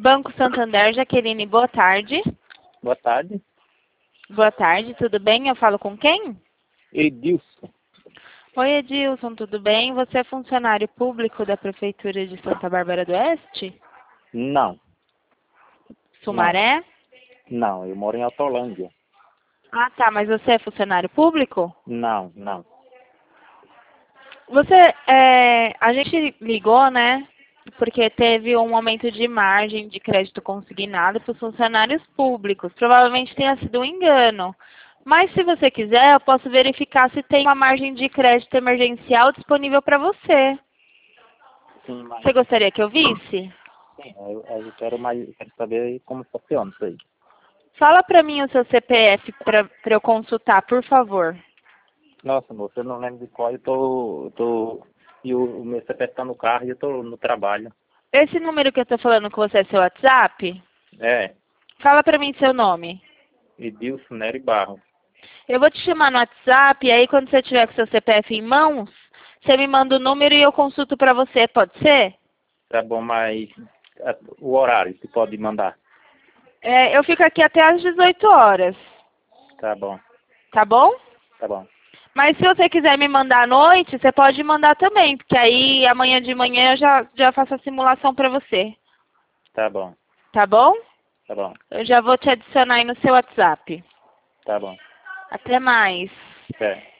Banco Santander, Jaqueline, boa tarde. Boa tarde. Boa tarde, tudo bem? Eu falo com quem? Edilson. Oi, Edilson, tudo bem? Você é funcionário público da Prefeitura de Santa Bárbara do Oeste? Não. Sumaré? Não, eu moro em Autolândia. Ah, tá, mas você é funcionário público? Não. A gente ligou, né? Porque teve um aumento de margem de crédito consignado para os funcionários públicos. Provavelmente tenha sido um engano. Mas se você quiser, eu posso verificar se tem uma margem de crédito emergencial disponível para você. Sim, mas Você gostaria que eu visse? sim, eu quero saber como funciona isso aí. Fala para mim o seu CPF para eu consultar, por favor. Nossa, moço, eu não lembro de qual, e o meu CPF tá no carro e eu tô no trabalho. Esse número que eu estou falando com você é seu WhatsApp? É, Fala para mim seu nome. Edilson Nery Barros. Eu vou te chamar no WhatsApp, e aí quando você tiver com seu CPF em mãos, você me manda o número e eu consulto para você, pode ser? Tá bom, mas o horário que pode mandar. Eu fico aqui até às 18 horas, Tá bom, tá bom? tá bom, Mas se você quiser me mandar à noite, você pode mandar também, porque aí amanhã de manhã eu já faço a simulação para você, tá bom, tá bom? tá bom, Eu já vou te adicionar aí no seu WhatsApp. tá bom. Até mais. É.